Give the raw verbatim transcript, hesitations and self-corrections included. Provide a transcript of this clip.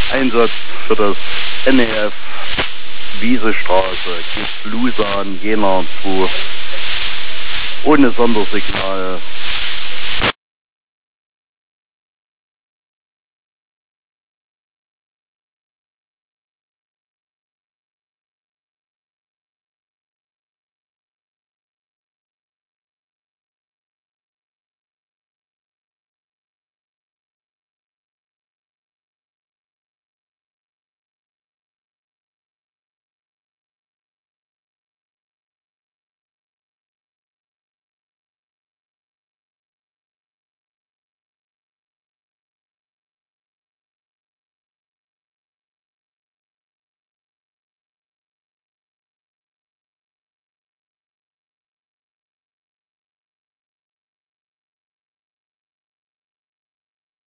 Einsatz für das N E F Wiesestraße, geht Lusan, Jena zu, ohne Sondersignal.